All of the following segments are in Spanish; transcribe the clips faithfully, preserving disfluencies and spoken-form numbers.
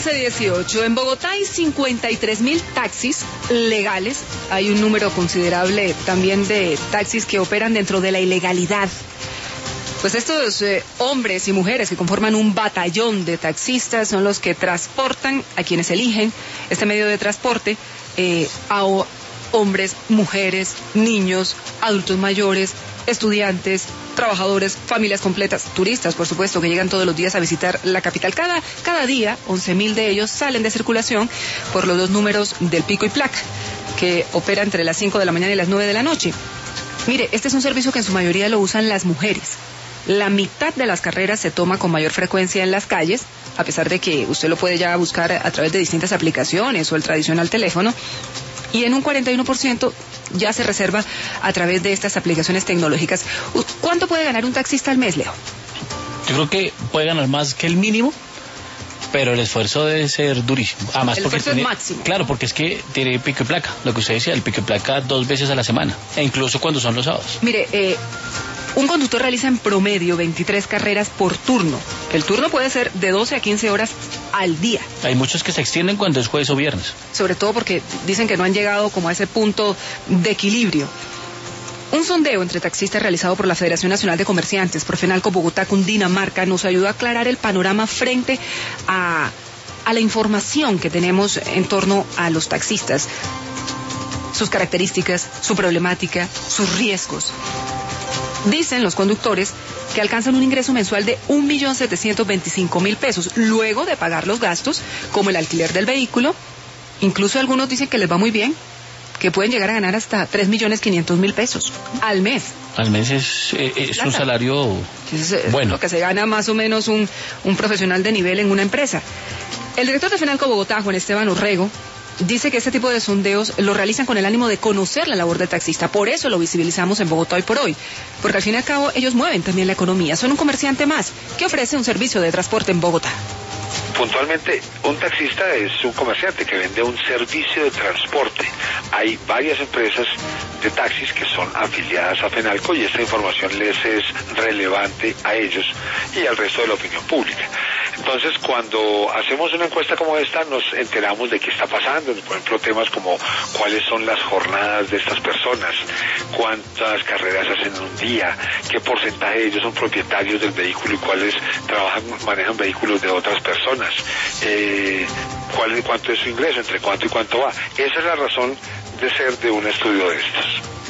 once dieciocho. En Bogotá hay cincuenta y tres mil taxis legales. Hay un número considerable también de taxis que operan dentro de la ilegalidad. Pues estos eh, hombres y mujeres que conforman un batallón de taxistas son los que transportan a quienes eligen este medio de transporte eh, a o, hombres, mujeres, niños, adultos mayores, estudiantes, trabajadores, familias completas, turistas, por supuesto, que llegan todos los días a visitar la capital. Cada, cada día, once mil de ellos salen de circulación por los dos números del pico y placa, que opera entre las cinco de la mañana y las nueve de la noche. Mire, este es un servicio que en su mayoría lo usan las mujeres. La mitad de las carreras se toma con mayor frecuencia en las calles, a pesar de que usted lo puede ya buscar a través de distintas aplicaciones o el tradicional teléfono, y en un cuarenta y uno por ciento ya se reserva a través de estas aplicaciones tecnológicas. ¿Cuánto puede ganar un taxista al mes, Leo? Yo creo que puede ganar más que el mínimo, pero el esfuerzo debe ser durísimo. Además, el porque esfuerzo tiene, es máximo. Claro, porque es que tiene pico y placa, lo que usted decía, el pico y placa dos veces a la semana, e incluso cuando son los sábados. Mire, eh, un conductor realiza en promedio veintitrés carreras por turno. El turno puede ser de doce a quince horas al día. Hay muchos que se extienden cuando es jueves o viernes. Sobre todo porque dicen que no han llegado como a ese punto de equilibrio. Un sondeo entre taxistas realizado por la Federación Nacional de Comerciantes, Profenalco Bogotá, Cundinamarca, nos ayudó a aclarar el panorama frente a, a la información que tenemos en torno a los taxistas, sus características, su problemática, sus riesgos. Dicen los conductores que alcanzan un ingreso mensual de un millón setecientos veinticinco mil pesos, luego de pagar los gastos, como el alquiler del vehículo. Incluso algunos dicen que les va muy bien, que pueden llegar a ganar hasta tres millones quinientos mil pesos al mes. Al mes es, eh, es un salario es, bueno. Lo que se gana más o menos un, un profesional de nivel en una empresa. El director de Fenalco Bogotá, Juan Esteban Orrego, dice que este tipo de sondeos lo realizan con el ánimo de conocer la labor del taxista. Por eso lo visibilizamos en Bogotá hoy por hoy. Porque al fin y al cabo ellos mueven también la economía. Son un comerciante más que ofrece un servicio de transporte en Bogotá. Puntualmente, un taxista es un comerciante que vende un servicio de transporte. Hay varias empresas de taxis que son afiliadas a Fenalco y esta información les es relevante a ellos y al resto de la opinión pública. Entonces, cuando hacemos una encuesta como esta, nos enteramos de qué está pasando. Por ejemplo, temas como cuáles son las jornadas de estas personas, cuántas carreras hacen en un día, qué porcentaje de ellos son propietarios del vehículo y cuáles trabajan, manejan vehículos de otras personas, eh, cuál, cuánto es su ingreso, entre cuánto y cuánto va. Esa es la razón de ser de un estudio de estos.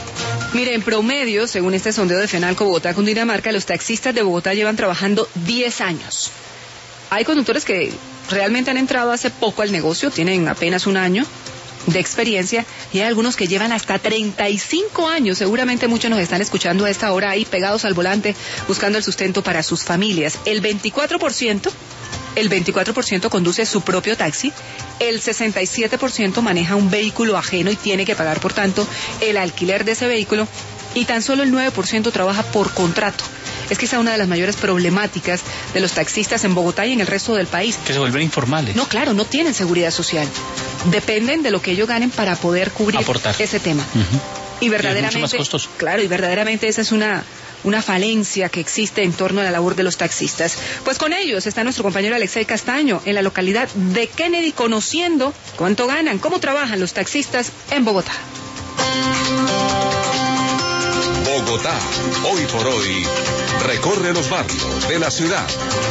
Mire, en promedio, según este sondeo de Fenalco Bogotá, Cundinamarca, los taxistas de Bogotá llevan trabajando diez años. Hay conductores que realmente han entrado hace poco al negocio, tienen apenas un año de experiencia, y hay algunos que llevan hasta treinta y cinco años. Seguramente muchos nos están escuchando a esta hora ahí pegados al volante, buscando el sustento para sus familias. El veinticuatro por ciento, el veinticuatro por ciento conduce su propio taxi, el sesenta y siete por ciento maneja un vehículo ajeno y tiene que pagar, por tanto, el alquiler de ese vehículo, y tan solo el nueve por ciento trabaja por contrato. Es que esa es una de las mayores problemáticas de los taxistas en Bogotá y en el resto del país. Que se vuelven informales. No, claro, no tienen seguridad social. Dependen de lo que ellos ganen para poder cubrir Aportar. ese tema. Uh-huh. Y verdaderamente, es mucho más costoso. Claro, y verdaderamente esa es una, una falencia que existe en torno a la labor de los taxistas. Pues con ellos está nuestro compañero Alexei Castaño en la localidad de Kennedy, conociendo cuánto ganan, cómo trabajan los taxistas en Bogotá. Bogotá, hoy por hoy, recorre los barrios de la ciudad.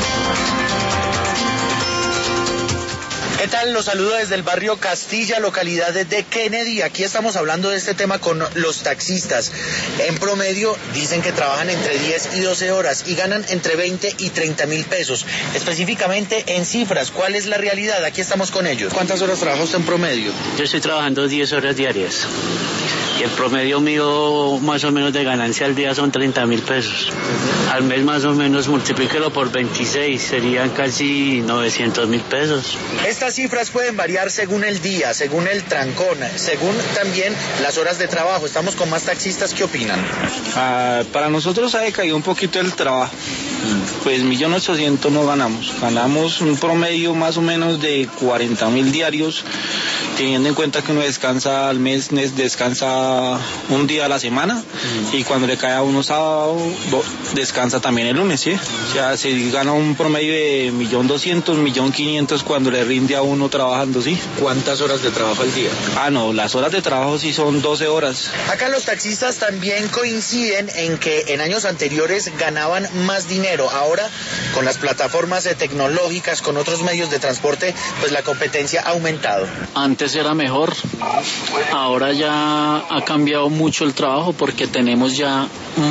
¿Qué tal? Los saludo desde el barrio Castilla, localidad de Kennedy. Aquí estamos hablando de este tema con los taxistas. En promedio dicen que trabajan entre diez y doce horas y ganan entre veinte y treinta mil pesos. Específicamente en cifras, ¿cuál es la realidad? Aquí estamos con ellos. ¿Cuántas horas trabaja usted en promedio? Yo estoy trabajando diez horas diarias. Y el promedio mío más o menos de ganancia al día son treinta mil pesos. Al mes más o menos multiplíquelo por veintiséis, serían casi novecientos mil pesos. Estas cifras pueden variar según el día, según el trancón, según también las horas de trabajo. Estamos con más taxistas, ¿qué opinan? Ah, para nosotros ha decaído un poquito el trabajo. Pues millón ochocientos no ganamos. Ganamos un promedio más o menos de cuarenta mil diarios teniendo en cuenta que uno descansa al mes, descansa un día a la semana, mm. y cuando le cae a uno sábado, descansa también el lunes, ¿sí? O sea, se gana un promedio de un millón doscientos, un millón quinientos cuando le rinde a uno trabajando, ¿sí? ¿Cuántas horas de trabajo al día? Ah, no, las horas de trabajo sí son doce horas. Acá los taxistas también coinciden en que en años anteriores ganaban más dinero. Ahora, con las plataformas tecnológicas, con otros medios de transporte, pues la competencia ha aumentado. Antes era mejor, ahora ya ha cambiado mucho el trabajo porque tenemos ya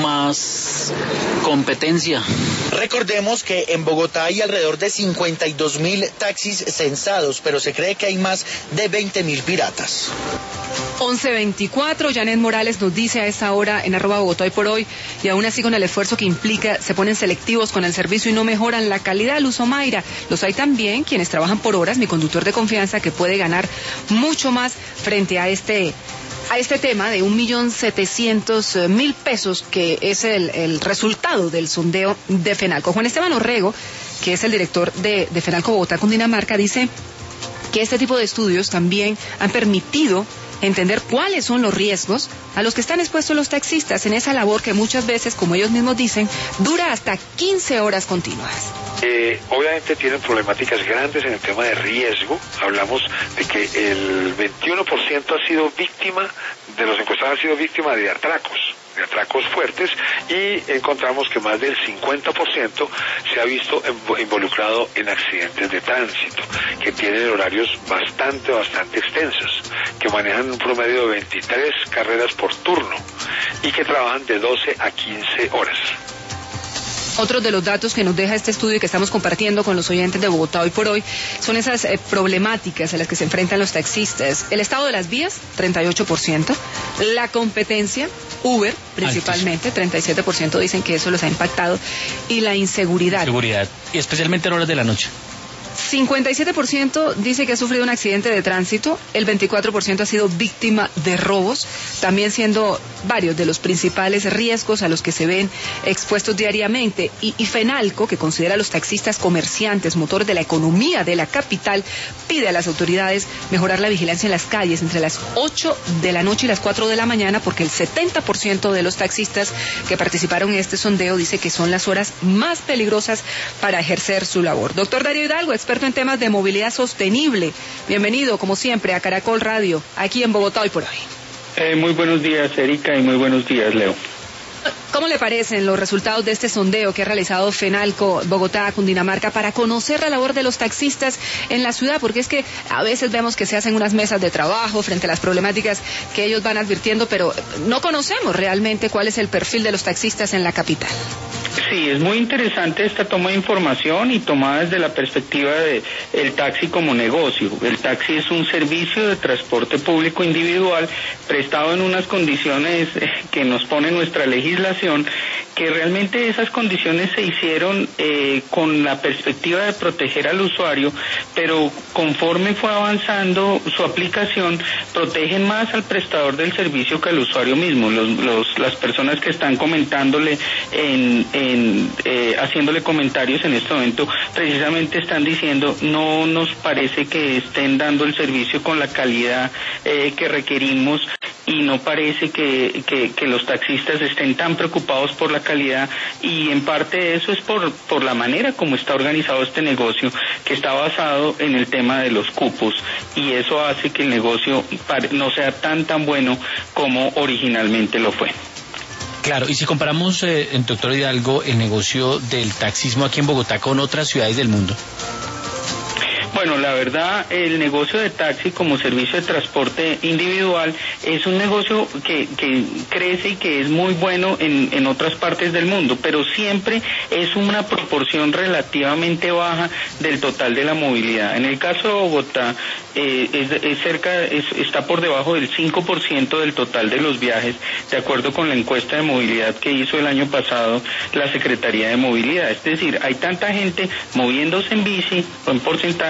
más competencia. Recordemos que en Bogotá hay alrededor de cincuenta y dos mil taxis censados, pero se cree que hay más de veinte mil piratas. once veinticuatro, Janet Morales nos dice a esta hora en arroba Bogotá hoy por hoy, y aún así con el esfuerzo que implica, se ponen selectivos con el servicio y no mejoran la calidad. Luz Omaira, los hay también quienes trabajan por horas, mi conductor de confianza, que puede ganar mucho más frente a este a este tema de un millón setecientos mil pesos, que es el, el resultado del sondeo de FENALCO. Juan Esteban Orrego, que es el director de, de FENALCO Bogotá Cundinamarca, dice que este tipo de estudios también han permitido entender cuáles son los riesgos a los que están expuestos los taxistas en esa labor que muchas veces, como ellos mismos dicen, dura hasta quince horas continuas. Eh, obviamente tienen problemáticas grandes en el tema de riesgo. Hablamos de que el veintiuno por ciento ha sido víctima, de los encuestados ha sido víctima de atracos, de atracos fuertes, y encontramos que más del cincuenta por ciento se ha visto involucrado en accidentes de tránsito, que tienen horarios bastante, bastante extensos, que manejan un promedio de veintitrés carreras por turno y que trabajan de doce a quince horas. Otros de los datos que nos deja este estudio y que estamos compartiendo con los oyentes de Bogotá hoy por hoy son esas eh, problemáticas a las que se enfrentan los taxistas. El estado de las vías, treinta y ocho por ciento. La competencia, Uber principalmente, treinta y siete por ciento dicen que eso los ha impactado. Y la inseguridad. Seguridad, y especialmente en horas de la noche. cincuenta y siete por ciento dice que ha sufrido un accidente de tránsito, el veinticuatro por ciento ha sido víctima de robos, también siendo varios de los principales riesgos a los que se ven expuestos diariamente. Y, y FENALCO, que considera a los taxistas comerciantes, motor de la economía de la capital, pide a las autoridades mejorar la vigilancia en las calles entre las ocho de la noche y las cuatro de la mañana, porque el setenta por ciento de los taxistas que participaron en este sondeo dice que son las horas más peligrosas para ejercer su labor. Doctor Darío Hidalgo, experto en temas de movilidad sostenible. Bienvenido, como siempre, a Caracol Radio, aquí en Bogotá hoy por hoy. Eh, muy buenos días, Erika, y muy buenos días, Leo. ¿Cómo le parecen los resultados de este sondeo que ha realizado FENALCO Bogotá, Cundinamarca, para conocer la labor de los taxistas en la ciudad? Porque es que a veces vemos que se hacen unas mesas de trabajo frente a las problemáticas que ellos van advirtiendo, pero no conocemos realmente cuál es el perfil de los taxistas en la capital. Sí, es muy interesante esta toma de información y tomada desde la perspectiva de el taxi como negocio. El taxi es un servicio de transporte público individual prestado en unas condiciones que nos pone nuestra legislación, que realmente esas condiciones se hicieron eh, con la perspectiva de proteger al usuario, pero conforme fue avanzando su aplicación, protegen más al prestador del servicio que al usuario mismo. Los, los, las personas que están comentándole en, en eh, haciéndole comentarios en este momento, precisamente están diciendo, no nos parece que estén dando el servicio con la calidad eh, que requerimos, y no parece que, que, que los taxistas estén tan preocupados por la calidad, y en parte eso es por, por la manera como está organizado este negocio, que está basado en el tema de los cupos, y eso hace que el negocio no sea tan tan bueno como originalmente lo fue. Claro, y si comparamos, eh, doctor Hidalgo, el negocio del taxismo aquí en Bogotá con otras ciudades del mundo. Bueno, la verdad, el negocio de taxi como servicio de transporte individual es un negocio que, que crece y que es muy bueno en, en otras partes del mundo, pero siempre es una proporción relativamente baja del total de la movilidad. En el caso de Bogotá, eh, es, es cerca, es, está por debajo del cinco por ciento del total de los viajes, de acuerdo con la encuesta de movilidad que hizo el año pasado la Secretaría de Movilidad. Es decir, hay tanta gente moviéndose en bici, o en porcentaje,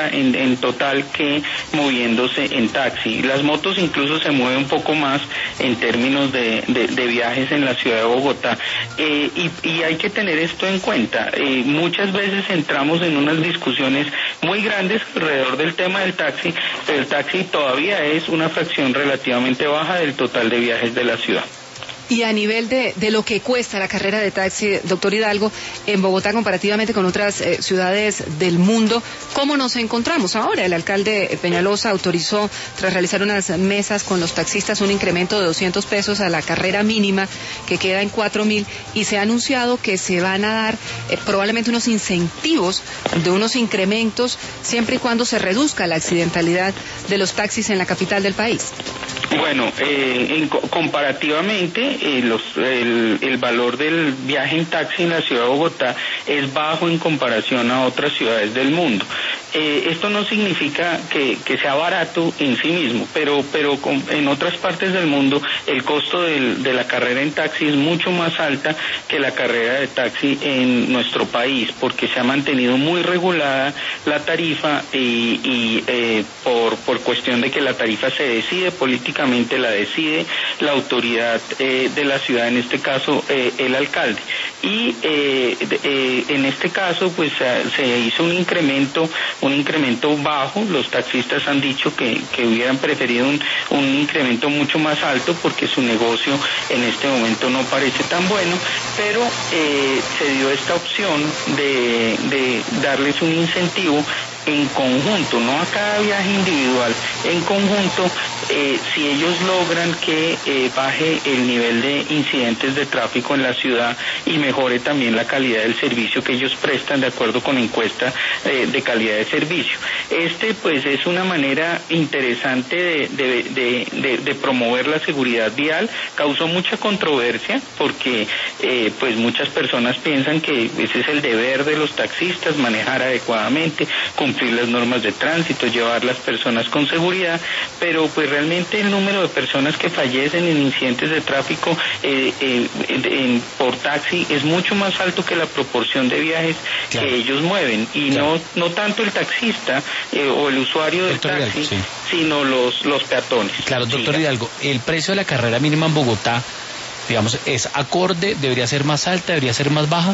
en, en total que moviéndose en taxi. Las motos incluso se mueven un poco más en términos de, de, de viajes en la ciudad de Bogotá. Eh, y, y hay que tener esto en cuenta. Eh, muchas veces entramos en unas discusiones muy grandes alrededor del tema del taxi, pero el taxi todavía es una fracción relativamente baja del total de viajes de la ciudad. Y a nivel de, de lo que cuesta la carrera de taxi, doctor Hidalgo, en Bogotá comparativamente con otras eh, ciudades del mundo, ¿cómo nos encontramos ahora? El alcalde Peñalosa autorizó, tras realizar unas mesas con los taxistas, un incremento de doscientos pesos a la carrera mínima, que queda en cuatro mil, y se ha anunciado que se van a dar eh, probablemente unos incentivos de unos incrementos, siempre y cuando se reduzca la accidentalidad de los taxis en la capital del país. Bueno, eh, en, comparativamente, eh, los, el, el valor del viaje en taxi en la ciudad de Bogotá es bajo en comparación a otras ciudades del mundo. Eh, esto no significa que, que sea barato en sí mismo, pero, pero con, en otras partes del mundo el costo del, de la carrera en taxi es mucho más alta que la carrera de taxi en nuestro país, porque se ha mantenido muy regulada la tarifa y, y eh, por, por cuestión de que la tarifa se decide políticamente, la decide la autoridad eh, de la ciudad, en este caso eh, el alcalde. Y eh, eh, en este caso pues se hizo un incremento un incremento bajo. Los taxistas han dicho que, que hubieran preferido un, un incremento mucho más alto porque su negocio en este momento no parece tan bueno, pero eh, se dio esta opción de, de darles un incentivo en conjunto, no a cada viaje individual, en conjunto, eh, si ellos logran que eh, baje el nivel de incidentes de tráfico en la ciudad y mejore también la calidad del servicio que ellos prestan de acuerdo con encuesta eh, de calidad de servicio. Este pues es una manera interesante de, de, de, de, de promover la seguridad vial. Causó mucha controversia porque eh, pues muchas personas piensan que ese es el deber de los taxistas, manejar adecuadamente, cumplir las normas de tránsito, llevar las personas con seguridad, pero pues realmente el número de personas que fallecen en incidentes de tráfico eh, eh, en, por taxi es mucho más alto que la proporción de viajes claro. que ellos mueven, y claro. no no tanto el taxista eh, o el usuario del doctor taxi, Hidalgo, sí. sino los, los peatones. Claro, doctor sí. Hidalgo, el precio de la carrera mínima en Bogotá, digamos, ¿es acorde? ¿Debería ser más alta? ¿Debería ser más baja?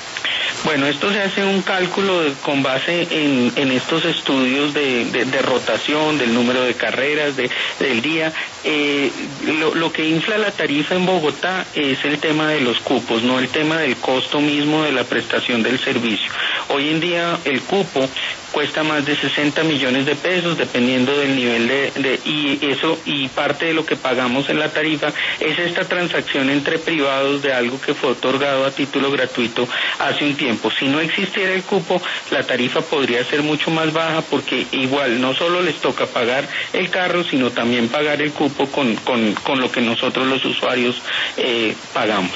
Bueno, esto se hace un cálculo de, con base en, en estos estudios de, de, de rotación, del número de carreras, de, del día. Eh, lo, lo que infla la tarifa en Bogotá es el tema de los cupos, no el tema del costo mismo de la prestación del servicio. Hoy en día el cupo cuesta más de sesenta millones de pesos dependiendo del nivel de, de y eso y parte de lo que pagamos en la tarifa es esta transacción entre privados de algo que fue otorgado a título gratuito hace un tiempo. Si no existiera el cupo, la tarifa podría ser mucho más baja porque igual no solo les toca pagar el carro, sino también pagar el cupo con, con, con lo que nosotros los usuarios eh, pagamos.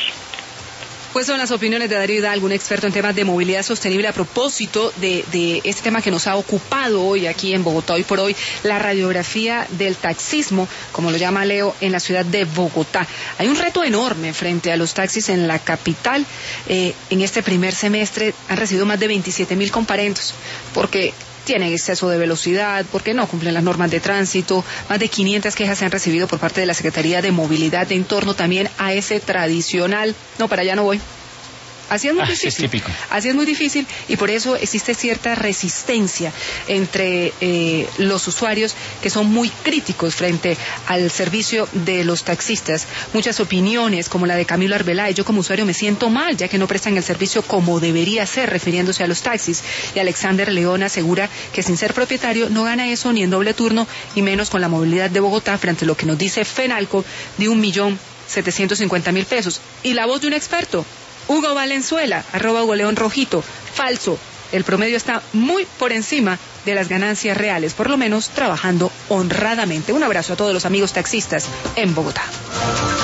Pues son las opiniones de Darío Hidalgo, un experto en temas de movilidad sostenible, a propósito de, de este tema que nos ha ocupado hoy aquí en Bogotá, hoy por hoy, la radiografía del taxismo, como lo llama Leo, en la ciudad de Bogotá. Hay un reto enorme frente a los taxis en la capital. Eh, en este primer semestre han recibido más de veintisiete mil comparendos, porque tienen exceso de velocidad, porque no cumplen las normas de tránsito. Más de quinientas quejas se han recibido por parte de la Secretaría de Movilidad en torno también a ese tradicional, no, para allá no voy. Así es muy ah, difícil. Es típico. Así es muy difícil y por eso existe cierta resistencia entre eh, los usuarios que son muy críticos frente al servicio de los taxistas. Muchas opiniones, como la de Camilo Arbeláez: yo como usuario me siento mal, ya que no prestan el servicio como debería ser, refiriéndose a los taxis. Y Alexander León asegura que sin ser propietario no gana eso ni en doble turno, y menos con la movilidad de Bogotá, frente a lo que nos dice Fenalco de un millón setecientos cincuenta mil pesos. Y la voz de un experto, Hugo Valenzuela, arroba Hugo León Rojito: falso, el promedio está muy por encima de las ganancias reales, por lo menos trabajando honradamente. Un abrazo a todos los amigos taxistas en Bogotá.